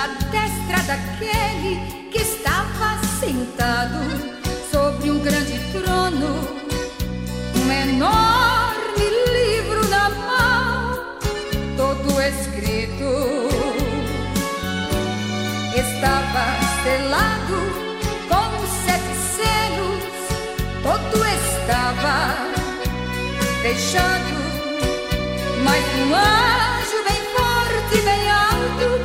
na destra daquele que estava sentado sobre um grande trono, um enorme livro na mão, todo escrito. Estava selado com 7 selos, todo estava fechado, mas um anjo bem forte, bem alto,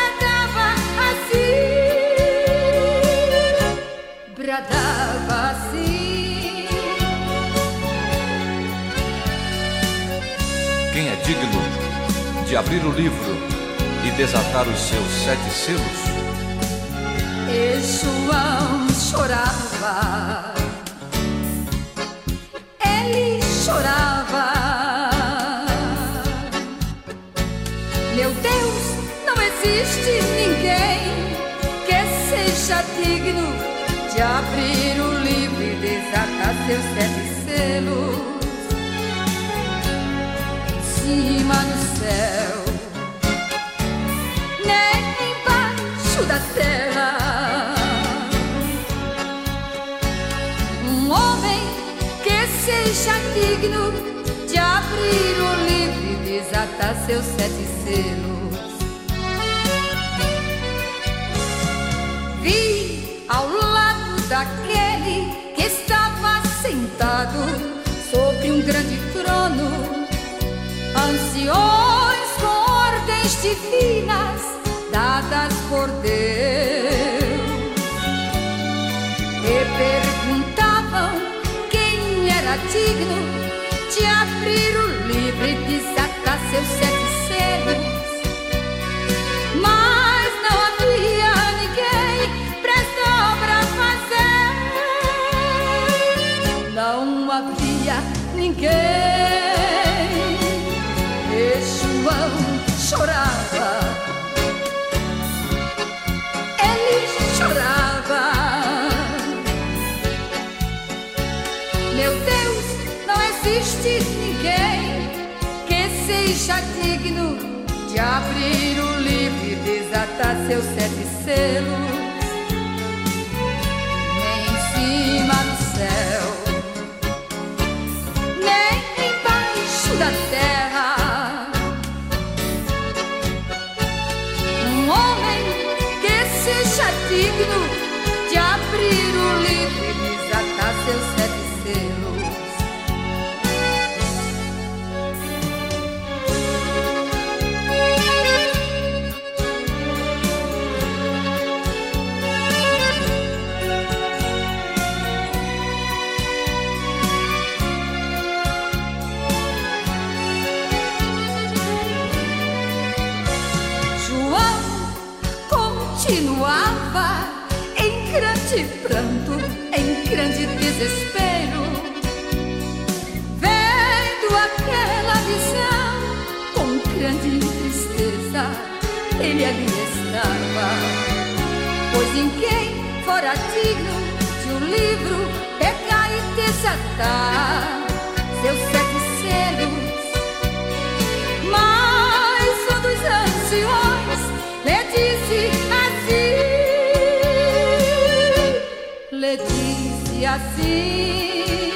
bradava assim. Quem é digno de abrir o livro e desatar os seus 7 selos? E João chorava, ele chorava. Meu Deus, não existe ninguém que seja digno de abrir o livro e desatar seus 7 selos. Em cima do céu, nem embaixo da terra, um homem que seja digno de abrir o livro e desatar seus 7 selos. Vi ao lado daquele que estava sentado sobre um grande trono, anciões com ordens divinas dadas por Deus, e perguntavam quem era digno de abrir o livro e desatar seus 7 selos. Mas não havia ninguém prestou pra fazer, não havia ninguém. E João chorava, ele chorava. Meu Deus, não existe ninguém que seja digno de abrir o livro e desatar seus 7 selos. Nem em cima do céu, nem embaixo da terra, um homem que seja digno de abrir o livro e desatar seus 7 selos. Continuava em grande pranto, em grande desespero, vendo aquela visão com grande tristeza. Ele ali estava, pois ninguém fora digno de um livro pegar e desatar seus 7 selos. Mas um dos anciões lhe disse assim: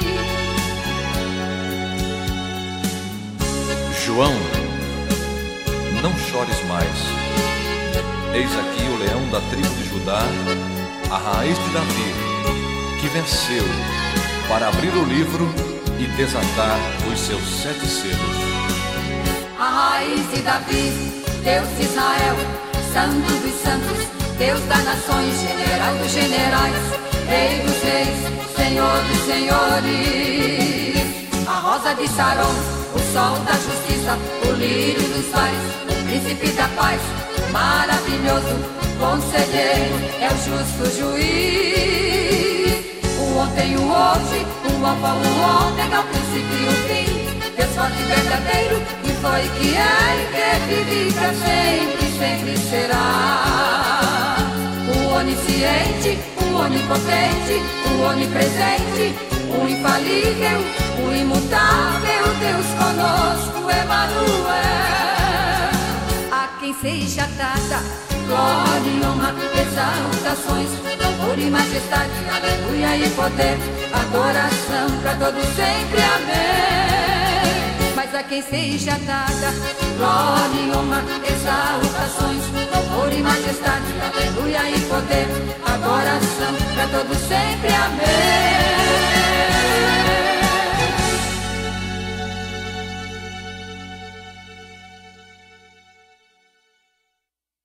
João, não chores mais. Eis aqui o leão da tribo de Judá, a raiz de Davi, que venceu para abrir o livro e desatar os seus 7 selos. A raiz de Davi, Deus de Israel, Santo dos santos, Deus das nações, general dos generais, Rei dos reis, Senhor dos senhores. A rosa de Saron, o sol da justiça, o lírio dos mares, o príncipe da paz, maravilhoso, conselheiro, é o justo juiz. O ontem, o hoje, o alfa, o ômega, o princípio e o fim, Deus forte e verdadeiro, que foi, que é e que vive pra sempre, sempre será. O onisciente, o onipotente, o onipresente, o infalível, o imutável, Deus conosco, Emanuel. A quem seja dada glória e honra, exaltações, louvor e majestade, aleluia e poder, adoração pra todos sempre, amém. Mas a quem seja dada glória e honra, exaltações, louvor e majestade, aleluia e poder, adoração pra todos sempre, amém.